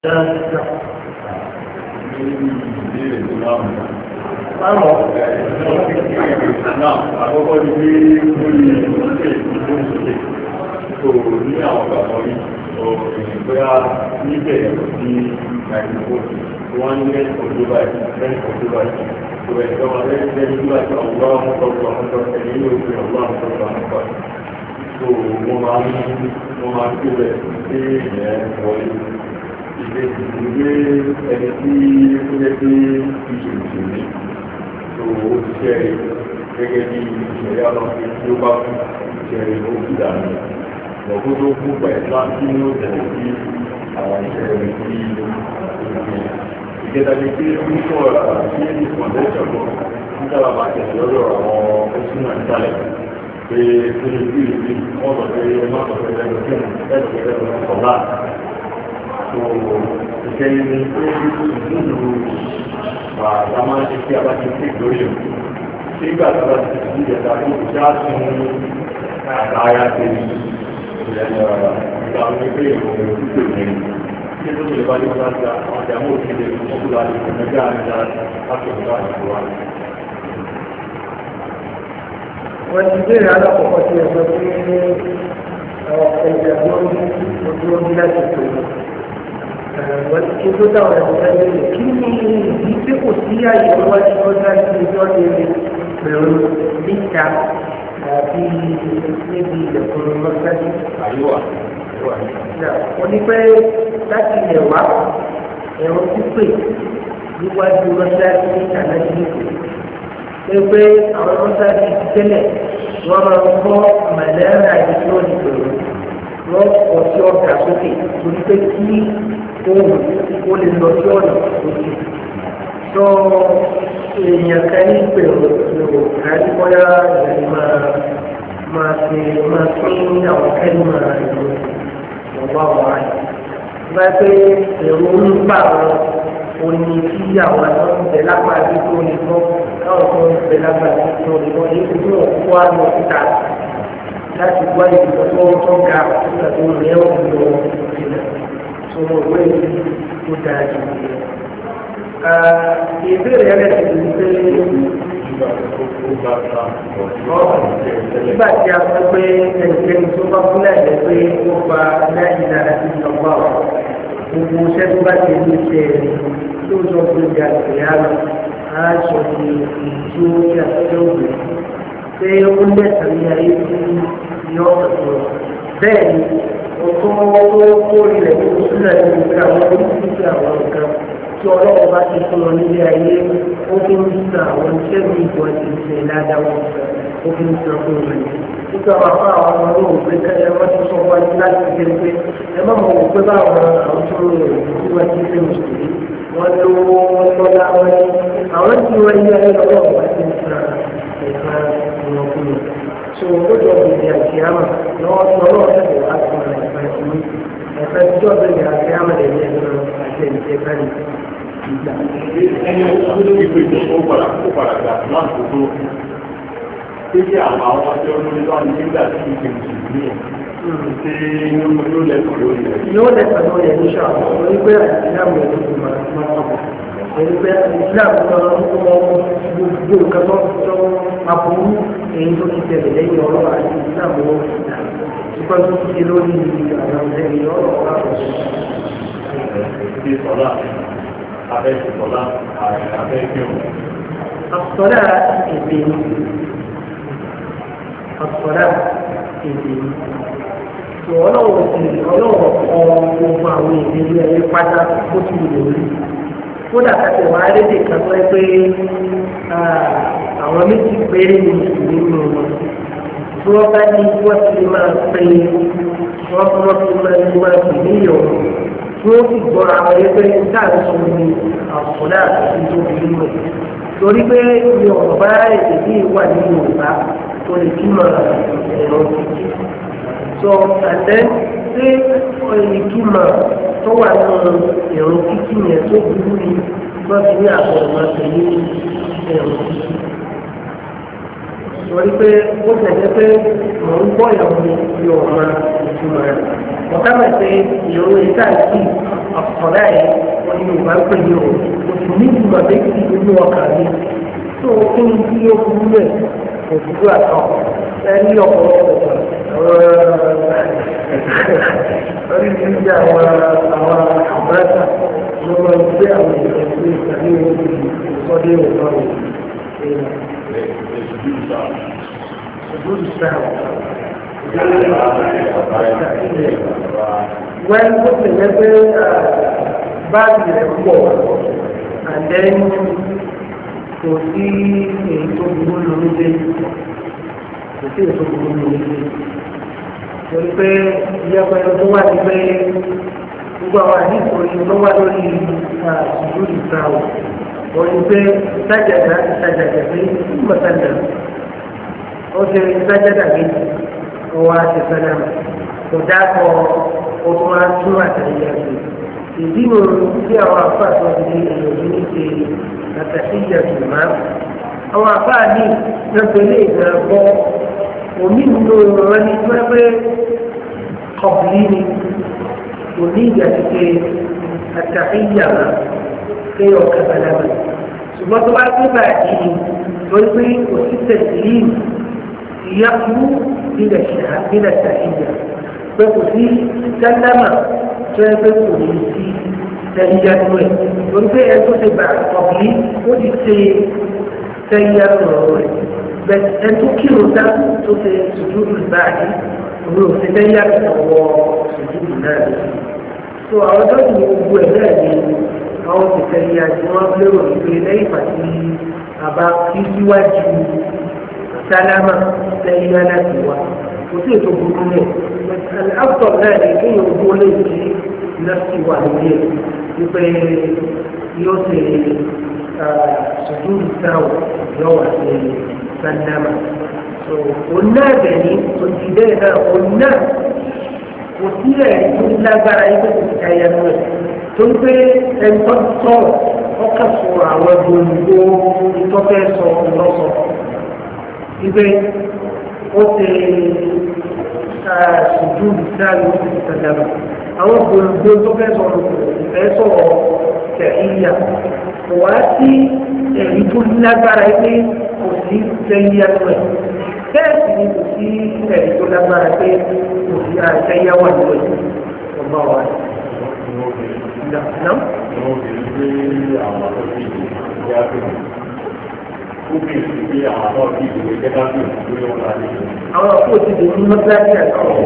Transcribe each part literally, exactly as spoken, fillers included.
Báwo náà àkọ́kọ́ ní pé ó lè ṣe ìgbóhùnsókè tó ní àwọn ọ̀gbàmọ́ yìí òyìn bóyá níbẹ̀ ní nàìjíríà wọ́n ní ẹ̀kọ́ tó báyìí lẹ́yìn tó báyìí tó ẹ̀kọ́ wọn lẹ́yìn lẹ́yìn tó báyìí ọ̀gbọ́n àwọn ọ̀gbọ́n àwọn ọ̀gbọ́n ẹ̀yìn ní òfin ọ̀gbọ́n àwọn ọ̀gbọ́n àwọn ọ̀gbọ́n tó wọ́n máa ń wọ́n máa ń tó bẹ̀ sí ìyẹn wọlé ìgbé ẹni tí ó jẹ́ pé ìṣòro ní tó ó ti ṣẹ́rẹ̀ gẹ́gẹ́ bí ìṣẹ̀lẹ̀ ọlọ́pẹ́ tí ó bá fún ìṣẹ̀rẹ̀ ó kú dànù lọ́kó tó kú pẹ̀lú láti ní ó tẹ̀lé sí àwọn ìṣẹ̀rẹ̀ tí ó gbé ìjẹta ní pé ó ń sọ sí ìfọ̀ndẹ́sọ̀ lọ nígbàlá máa tẹ̀lé lọ́dọ̀ àwọn oṣù náà nísàlẹ̀ pé ó lè bí ìlú wọ́n sọ pé ẹ má sọ pé ẹgbẹ́ tí ó ń ìkẹyìn ní pé ìdúró àgbà máa ń ṣe kí a bá ti pè lórí ẹ̀ tí ìgbà tó bá ti ti ìjẹta tó kò já tún àgbà ara tẹ ìgbà wọn pé ìròyìn òkúté mẹ́rin tí ó lè bá ní wọn láti àwọn ìjàmọ́ òkúté ọkùnrin àti ìgbẹ̀mẹ́gbẹ́ àrídá láti ọ̀gá àti wà. wọ́n ti bèèrè alákọ̀ọ́kọ́ tí ẹ̀sọ́ pé ẹ̀jẹ̀ ló ń láti pè wọ́n ti tó dáwọn ẹ̀sọ́ ẹ̀yẹ kí ni ìdí tí kò sí àyè wájú ọjọ́ àti ìjọ́ lè pẹ̀lú níta àbí níbi ìlẹ̀kùn mọ́sájú. àyíwá wọ́n ní pé láti ilẹ̀ wá ẹ̀rọ pípé níwájú mọ́sájú níta láti nípò pé pé àwọn mọ́sájú ti tẹ́lẹ̀ wọ́n máa ń kọ́ màlẹ́rà ìdíjọ́ ìgbèrò wọ́n kọ́ sí ọ̀gá sókè torí pé kí ohun ó lè lọ sí ọ̀nà òkè. sọ èèyàn kan ní ìgbèrò ìgbèrò kárí bọ́yá ìyẹn máa máa ṣe máa pín àwọn kẹ́lí máa ìlú ọ̀gbà wà á yìí. bá pé èrò ń bà wọn òní tí àwọn tó ń bẹ lápáàdé tó lè gbọ́ káwọn tó ń bẹ lápáàdé tó lè gbọ́ èyí tó ń kó àlọ́ síta láti gbọ́ ìdìbò tó ń tó ga nígbà tó ń rẹ́ òun lọ sílẹ̀ tó ń wọ èyí tó dáa jù lọ. ìbéèrè ẹlẹ́sìn ní pé nígbà tí a sọ pé ẹnikẹ́ni tó bá kúlẹ̀ lẹ́ pé ó gba láyé dára sí ìjọba ọ̀ gbogbo iṣẹ́ tó bá ti ní iṣẹ́ rẹ̀ tó sọ pé ìjà ìyá rẹ̀ á sọ ní ìjú ní àtúnṣe òbí pé ó lẹ́sàn ní ayé tí yọ ọ̀tọ̀ bẹ́ẹ̀ ni ó tó kó ilẹ̀ tó sílẹ̀ ní ìgbà àwọn oríṣiríṣi àwọn nǹkan tí ọlọ́run bá ti fún wọn nílé ayé ó fi ń san àwọn iṣẹ́ mi ìjọ ti ṣe ládàáwọ̀ ó fi ń san fún wọn. nígbà wà fún àwọn ọmọ náà wò pé kẹ́lẹ́ wọ́n ti sọ wájú láti ṣe pé ẹ má mọ̀ wò pé báwọn àwọn tó ń rò tí wọ́n ti ṣe mùsùlùmí wọ́n lówó wọ́n lọ́lá wọn ní àwọn tí wọ́n yẹ ẹ lọ́wọ́ wá ti ń san ẹ̀ka wọn fún wọn. so ó jọ bèbè àkíyàmà lọ́wọ́ tí ọlọ́run tẹ̀lé wá fún ẹ̀ka ìfúnmi ẹ̀ka ìjọ bèbè àkíyàmà lè ní ẹ̀ka àti ẹ̀ka ìgbà. ẹni ó ní ìpè tó padà kó padà gbà náà tó tó pé kí àwọn àwọn ọjọ́ olórí bá ní nígbà tí ìpè mùsùlùmí ṣe yóò lẹ́kọ̀ọ́ lórí rẹ̀. yóò lẹ́kọ̀ọ́ lórí ẹ̀ níṣà orí pé ìsìlámù ẹ̀ ló ti máa máa sọ̀rọ̀ èyí pé ìsìlámù náà ń kọ́ gbogbo nǹkan tó tó aburú èyí tó ti tẹ̀lé lẹ́yìn ọ̀rọ̀ àti ìsìlámù wọn fi dà ṣùgbọ́n tó ti ṣe lórí àwọn ẹ̀yìn ọ̀rọ̀ wa kò sọ̀rọ̀ abẹ́ ìsọ̀lá abẹ́ ìgbẹ̀rún. àsọ̀rọ̀ èdè ni àsọ̀rọ̀ èdè ni ọlọ́wọ́ ti ọlọ́wọ́ kọ gbogbo àwọn èdè ní ẹ̀yẹ pátá ó ti lè rí kódà kàtẹ́ wàá lédè kan tó ẹ pé àwọn méjì péré ní ìlú wọn tí wọ́n bá ní wọ́n ti lè máa pè wọ́n fún wọn fi máa ní máa pè níyọ̀ tí wọ́n sì gbọ́ àwọn ẹgbẹ́ táà sọ ní àkùnrin àti ìjọba ìlú rẹ̀ torí pé mi ò bá èdè bí ìwà ní Yorùbá tó lè túmọ̀ ẹ̀rọ títí so àtẹ ṣé ìtumọ̀ tó wà nínú ẹ̀rọ títí yẹn tó burú ni wọ́n ti ní àbọ̀rọ̀ máa tẹ̀lé ẹ̀rọ títí torí pé ó tẹ̀lé pé mò ń gbọ́ ìyàwó mi ọ̀ma ìtumọ̀ rẹ̀ ọ̀ká mọ̀ pé ìyàwó ìta ìtì àkọ́lá yẹn wọ́n ní yorùbá ń pè ní o oṣù ní ìgbìmọ̀ méjì nínú ọkà mi tó o kí ni tí ó burú rẹ̀ kò dúró àtọ̀ ẹni ọ̀pọ̀lọpọ̀ orí ti ń jẹ́ àwọn àwọn àbáṣà ló máa ń gbé àwọn èèyàn sí ìtàgé ìwé ìsọdé ìwọ̀n rẹ̀. سجود السهو when put together bad report and then kò sí èyí tó burú lórí dé kò sí èyí tó burú lórí dé torí pé ìyẹ́pẹ́ tó wà ní pé gbogbo àwọn àdìsọ yìí ló wá lórí sujud السهو wọ́n ní pé sájàdá sájàdá pé mọ̀sálà ó ṣe sájàdá méjì ó wá ṣe sálámà kò dákọ̀ ó tún wá tún àtàlẹ́yà sí ìdí mi tí àwọn àfáà tó ti di èèyàn ní ṣe àtàlẹ́yà tó máa àwọn àfáà ní lọ́pẹ̀lẹ́ ìgbà bọ́ òní nínú wọn ní tí wọ́n pé kọ̀bìlì ni òní ìgbà ti ṣe àtàlẹ́yà máa kéèyàn kábàlámà ṣùgbọ́n tó bá gbé báyìí ni lórí pé kò sí tẹ̀sílìm ìyàkú nílẹ̀ ṣàhíyà pé kò sí sálámà tó yẹ pé kò ní sí tẹ̀yíyà tó ẹ̀ lórí pé ẹ tó ṣe bá ọ̀gbìn ó ti ṣe tẹ̀yíyà tó rọ̀ rẹ̀ bẹ́ẹ̀ ẹ tó kírun dá tó ṣe sùjúdù báyìí òun ò ṣe tẹ̀yíyà tó wọ sùjúdù náà lọ. so àwọn tó ti gbogbo ẹ̀ náà ni àwọn ìtẹ̀lẹ̀ àti wọn lérò wípé lẹ́yìn pàtí àbá kí síwájú sálámà lẹ́yìn náà láti wá kò sí ètò burúkú rẹ̀ àwùjọ náà lè kéèyàn ojú ó lè ṣe lọ́sí wà lórí ẹ̀ wípé yóò ṣe sùdúrù sáwọ̀ yóò wà sí sálámà òun náà bẹ̀ ní òjì bẹ́ẹ̀ náà òun náà kò sílẹ̀ tó lágbára yìí tó ti ká yẹn lọ tó ń pé ẹ̀ńtọ́ sọ̀rọ̀ ọkọ̀ sọ̀rọ̀ àwọn gbòǹgbò ìtọ́fẹ́ sọ lọ́sọ̀ ibẹ̀ ó ṣe ṣùjú ìsáàlú ó ti sàdàbà àwọn gbòǹgbò tó fẹ́ sọ̀rọ̀ ìfẹ́ sọ̀rọ̀ tẹ̀yíyà kò wá sí ẹ̀rí tó lágbára pé kò sí tẹ̀yíyà lọ ẹ̀ bẹ́ẹ̀ sì ni kò sí ẹ̀rí tó lágbára pé kò sí tẹ̀yíyà wà lọ ẹ̀ ọba wa. Não? Àwọn àpò ti dè ní mọ́tíláṣí àtàwọn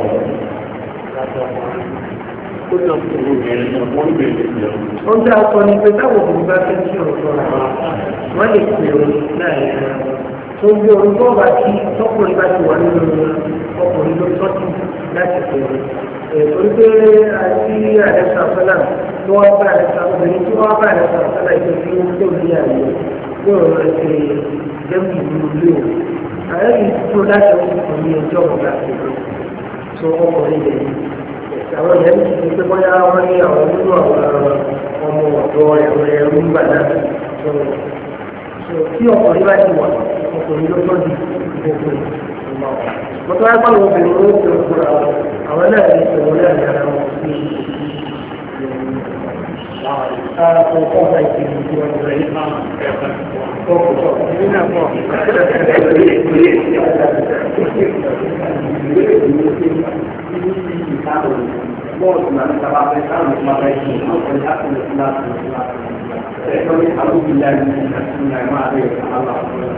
wọ́n dá ọkọ̀ ní pé táwọn òbí bá fẹ́ kí ọ̀rọ̀ sọ́ra wọ́n lè pè ó láàrin ara tó ń gbé orúkọ ọba kí tọkùnrin bá ti wà nínú ọkùnrin ló tọ́jú láti pè ó. Torí pé àti àdẹ́sà fẹ́lá tó wá bá àdẹ́sà obìnrin tó wá bá àdẹ́sà fẹ́lá ìjọ tí ó tó ní àyè yóò rẹ̀ ṣe jẹ́mù ìlú ilé o. Ààrẹ yìí tó láti ọkùnrin ní ẹjọ́ ọ̀gá àgbègbè tó ọkùnrin lè ní. Àwọn ìyẹn ti fi pé bóyá wọ́n ní àwọn nínú àwọn ọmọ ọ̀dọ́ ẹ̀rọ ẹ̀rú ń bà náà. Tí ọkùnrin bá ti wà, ọkùnrin ló tọ́jú gbogbo ìgbà wọn. Mọ̀tò àgbà wọn obìnrin ló ń fi òkúra wọn. Àwọn náà lè sọ̀rọ̀ náà ní ara wọn sí àwọn ọkọ̀ ọ̀gá ìpínlẹ̀ tí wọ́n rẹ̀ yìí máa ń kọ́kọ́ sọ. Ní náà pọ̀. Bọ́ọ̀lù náà ní sábà fẹ́ sáwọn ìgbà bá yìí ní ọ̀pọ̀ ní àkọlẹ̀ fún láti fún láti. Ẹ̀kọ́ ní àlùbí láti ní àti ní àìmọ́ àrẹ àlà.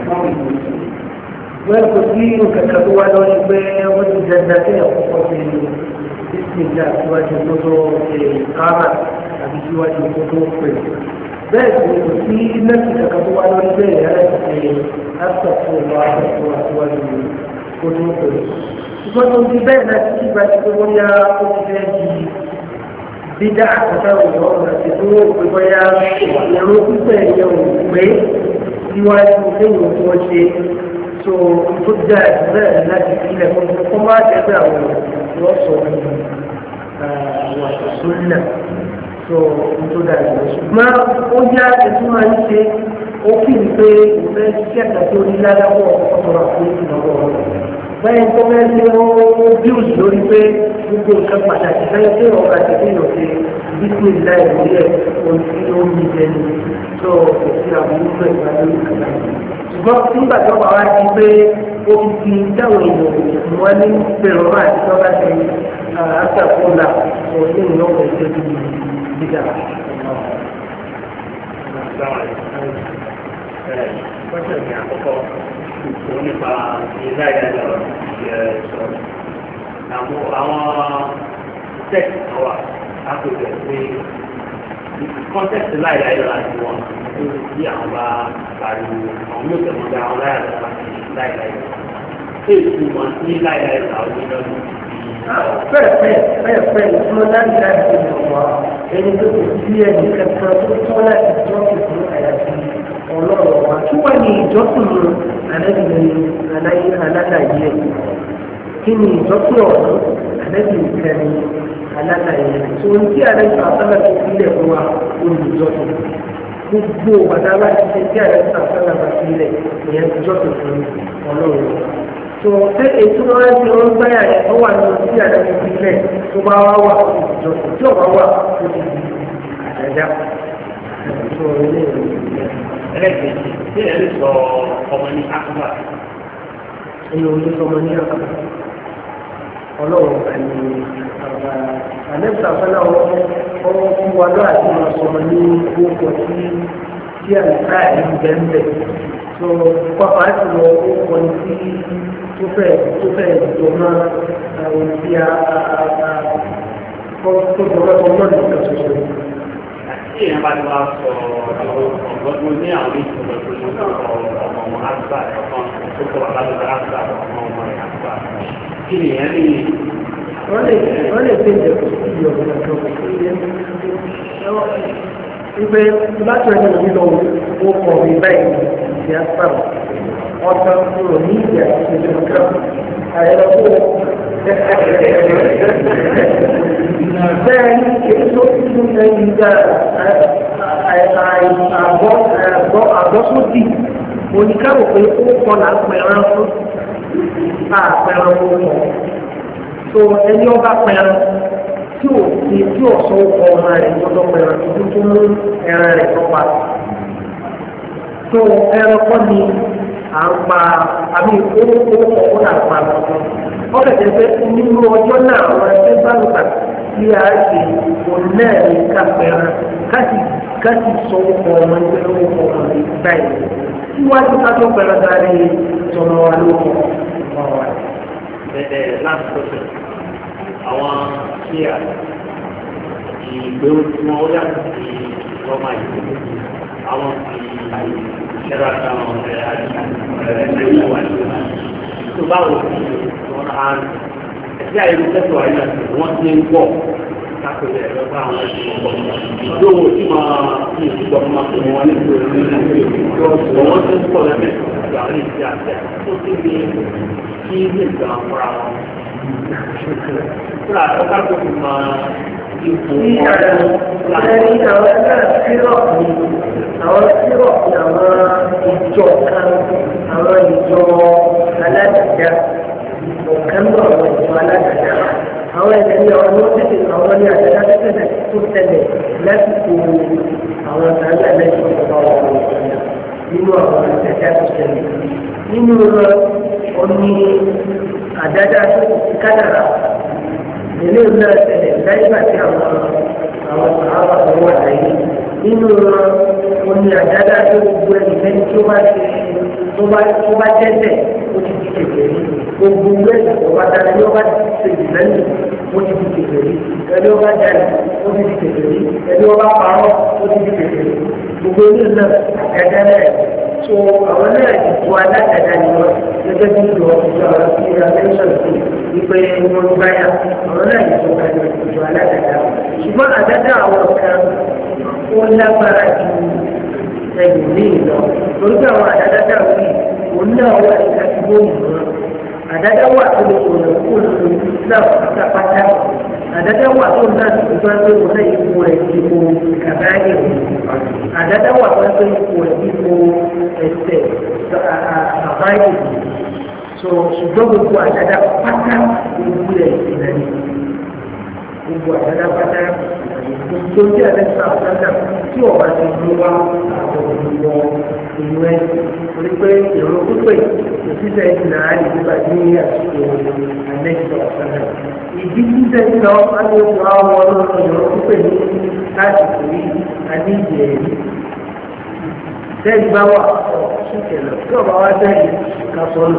Wọ́n kò sí nǹkan tó wá lọ́wọ́ pé wọ́n ti dẹ́gbẹ́ sí ọ̀pọ̀ sí ìsìnkú síwájú tó tó ṣe káàmà àbí síwájú tó tó pè. Bẹ́ẹ̀ sì kò sí nẹ́ẹ̀sì kankan tó wá lórí bẹ́ẹ̀ yára ṣe àtọ̀tọ̀ ìwà àtọ̀tọ̀ àtiwájú tó tó pè. Ṣùgbọ́n tó ti bẹ́ẹ̀ náà ti kíkà sí pé wọ́n yá ó ti fẹ́ di dídá àkọ́tà òyìnbó àti tó pé bọ́yá ẹ̀rọ pípẹ́ yẹn ò pé síwájú kéwòn tó wọ́n ṣe so tó dáa bẹ́ẹ̀ láti kílẹ̀ fún mi kó má jẹ́ pé àwọn wọ́n sọ ní àwọn àṣàṣọ náà so tó dáa jù ṣùgbọ́n ó yá ètò máa ń ṣe ó kì í pé ìfẹ́ kẹta tó ní ládàpọ̀ ọ̀pọ̀lọpọ̀ àti ìnáwó ọ̀rọ̀ bẹ́ẹ̀ tó bẹ́ẹ̀ ṣe ó bíùs lórí pé gbogbo nǹkan pàtàkì bẹ́ẹ̀ pé ọ̀gá tẹ̀lé ìrọ̀lẹ́ bísí ìlà ìwé ẹ̀ ohun tí ó ń bí jẹ ní tó kò sí àbúrú fún ìgbà lórí ìgbà ṣùgbọ́n nígbà tó bá wá di pé ó fi fi dáwọn èèyàn wọn ní pẹ̀rọ máa ti tọ́ láti àṣàkóńdà òní ìnáwó ẹ̀jẹ̀ bí gíga. Pẹ́sẹ̀ ní àkọ́kọ́ tó nípa ilé ìdájọ́ ìṣẹ̀lẹ̀ àwọn tẹ́kì wà lápẹ̀jọ pé kọ́ńtẹ́kì láìláì lọ́la ti wọ́n tó bí àwọn bá pariwo àwọn yóò tẹ̀wọ́n bí àwọn láyà lọ́la ti láìláì lọ́la tó èsì wọn ní láìláì lọ́la ó ní lọ́dún. bẹ́ẹ̀ bẹ́ẹ̀ bẹ́ẹ̀ bẹ́ẹ̀ ìtumọ̀ láti láti fi hàn wá ẹni tó kò sí ẹnì kankan tó tọ́ láti jọ́sìn fún àyàfi ọlọ́run wa tí wọ́n ní ìjọ́sìn aláìláì alálàyé kí ni ìjọ́sìn ọ̀hún àlẹ́bí ìkẹni alálàyé tó ń tí àlẹ́bí àtàlà tó sílẹ̀ fún wa olùjọ́sìn gbogbo bàtà láti ṣe tí àlẹ́bí àtàlà bá sílẹ̀ ìyẹn ìjọ́sìn fún ọlọ́run tó ṣe ètò wọn ti wọn gbáyà yẹn tó wà nínú tí àlẹ́bí sílẹ̀ tó bá wá wà olùjọ́sìn tí ọ̀bá wà ó ti di àdájá tó ilé ìlú ẹlẹ́gbẹ̀ẹ́ tí ẹ lè sọ ọmọ ní akọ́bà ẹ̀yìn òní sọmọ ní akọ́bà ọlọ́run àti àlẹ́sà fẹ́lá ọwọ́ fún wa lọ́ àti máa sọmọ ní orúkọ tí tí àlùkà ẹ̀yìn bẹ́ẹ̀ tó pápá ti lọ orúkọ tí tó fẹ́ tó fẹ́ jọ mọ́ àwọn tí a tó jọ mọ́ tó mọ́ nìkan ṣoṣo. Àti èèyàn bá ti wá sọ ọ̀gbọ́n ní àwọn ìṣòro tó ní ọmọ ọmọ àgbà ọ̀kan tó kọ̀ bàbá tó bá àgbà ọmọ ọmọ àgbà. Kí ni ìyẹn lè wọ́n lè wọ́n lè fi ìjẹ̀kù sí ìyọ̀kù lọ́jọ́ ìgbé láti ẹni òní lọ ó kọ̀ mí báyìí ìdí àpárò ọ̀tọ̀ kúrò ní ìdí àti ìjọba kan àyẹ̀lọ́ kó bẹ́ẹ̀ ni èyí tó tún ẹni gba àgbọ́sódì oníkàwọ̀ pé ó kọ́ là ń pẹ̀rán fún àpẹẹrẹ ó kọ́ so ẹni ọba pẹ̀rán tí ò sí tí ò sọ ọkọ ọmọ rẹ̀ lọ́dọ̀ pẹ̀rán tuntun tó mú ẹran rẹ̀ tó pa so ẹran kọ́ ni à ń pa àbí owó owó ọ̀hún là ń pa lọ́dọ̀ wọ́n lè jẹ́ pé nínú ọjọ́ náà àwọn ẹgbẹ́ bá lù kà tí a ṣe òun náà ní ká pẹ̀rán káàsì káàsì sọ ọkọ ọmọ ẹgbẹ́ ọkọ ọmọ rẹ̀ báyìí síwájú ká tó pẹ̀rán dárí ìtọ́nà wa lóko ọmọ wa. Bẹ̀rẹ̀ last question. Àwọn ṣíà ìgbé tí wọ́n yàtọ̀ sí ọmọ ìlú. Àwọn ti ṣẹ́ra táwọn ọ̀rẹ́ àti ìwà ìlú. Tó báwo ni wọ́n á ẹ̀sí àìlú tẹ́tọ̀ àìlú wọ́n ti ń pọ̀ kápẹ́lẹ̀ lọ́gbà àwọn ẹ̀sìn ọ̀pọ̀. Ìdówó tí máa ń ìgbọ̀ máa fún wọn nípa ìlú wọ́n ti ń pọ̀ lẹ́mẹ̀ẹ́ ìgbà ní ìṣẹ́ àtẹ̀ tó ti ní kí ní ìgbà fúnra wọn. Fúnra tó ká tó fi máa ipò ní àwọn ẹni àwọn ẹgbẹ́ sírọ̀pù ni àwọn sírọ̀pù ni àwọn ìjọ kan àwọn ìjọ aládàáda ọ̀kan náà àwọn ìjọ aládàáda àwọn ẹ̀jẹ̀ ní àwọn ọmọ tètè àwọn ní àdáda tó tẹ̀lé tó tẹ̀lé lásìkò àwọn ìdájọ́ ẹlẹ́sìn ọ̀gá ọ̀gá nínú àwọn àdáda tó tẹ̀lé nínú ọ̀ní àdáda tó ti kádàrà ilé ìlú ẹsẹ̀ láyébà tí àwọn àwọn sàárà tó wà láyé nínú ọ̀ní àdáda tó gbogbo ẹnikẹ́ni tó bá ṣe tó bá tó bá tẹ́tẹ̀ ó ti di kékeré gbogbo ẹ̀sẹ̀ tó bá dára ní ọba ṣe ìlẹ́yìn ó ti di kékeré ẹni ọba jáde ó ti di kékeré ẹni ọba parọ́ ó ti di kékeré gbogbo ilé náà àdáda rẹ̀ so àwọn náà ìjọ alágbàdá ni wọn gẹ́gẹ́ bí ìjọ ìjọ àwọn tí ìjọ atẹ́sán sí wípé wọn ń báyà àwọn náà ìjọ ìjọ alágbàdá ṣùgbọ́n àdáda àwọn kan ó lágbára ju ẹ̀yìn ní ìlọ torí pé àwọn àdáda dàrú yìí òun náà wà ní kátìgbó ìmọ̀ àdáda wà tó lè kó lọ kó lọ sí islam pátápátá àdáda wà tó náà ti gbọ́ pé òun náà ipò rẹ̀ ipò kàbáyé àdáda wà tó pé ipò rẹ̀ ipò ẹsẹ̀ àbáyé so ṣùgbọ́n gbogbo àdáda pátá gbogbo rẹ̀ ìlànà gbogbo àdáda pátá gbogbo tí a lè sa àdáda tí ọba ti mú wá àwọn olùwọ ìlú ẹ torí pé èrò pípé òṣìṣẹ́ ìdìnnà àyè nígbà tí ní àsìkò àlẹ́sọ̀ àdáda ìdí títẹ̀ lọ láti oṣù àwọn ọlọ́run èrò pípé ní láti kò rí àní ìdí ẹ̀rí tẹ́lẹ̀ bá wà ṣùkẹ̀lẹ̀ tí ọba wá tẹ́lẹ̀ ká sọ́nù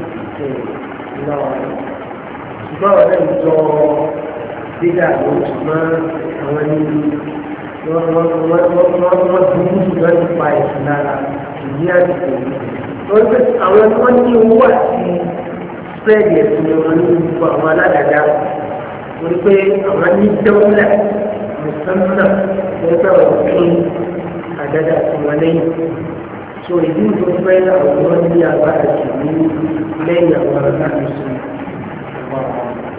ṣùgbọ́n ọ̀rẹ́ ìjọ dídá àwọn ṣùgbọ́n àwọn ẹni wọ́n burú ṣùgbọ́n nípa ẹ̀sìn lára ìdí àdìgbò wọ́n pẹ́ àwọn tí wọ́n ní owó àti spreadi ẹ̀sìn wọn ní gbogbo àwọn aládàáda wọ́n pé àwọn ní dẹ́wọ́lẹ̀ mùsùlùmí wọ́n pẹ́ wọ́n fún àdáda sí wọn lẹ́yìn so ìdí tó fẹ́ àwọn ọmọ ní agbára jù ní lẹ́yìn àwọn aláàbò sí àwọn.